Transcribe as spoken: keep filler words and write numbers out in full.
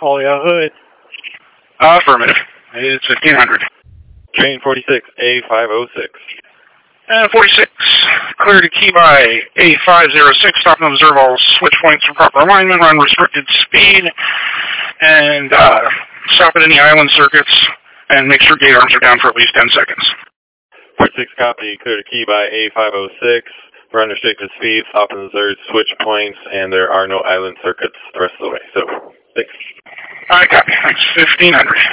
Holly out hood. Uh, affirmative. It's fifteen hundred. Train forty-six, A five oh six. And forty-six, clear to key by A five oh six, stop and observe all switch points for proper alignment, run restricted speed, and uh, stop at any island circuits, and make sure gate arms are down for at least ten seconds. forty-six copy, clear to key by A five oh six, run restricted speed, stop and observe switch points, and there are no island circuits the rest of the way. So, thanks. Alright, copy. Thanks. fifteen hundred.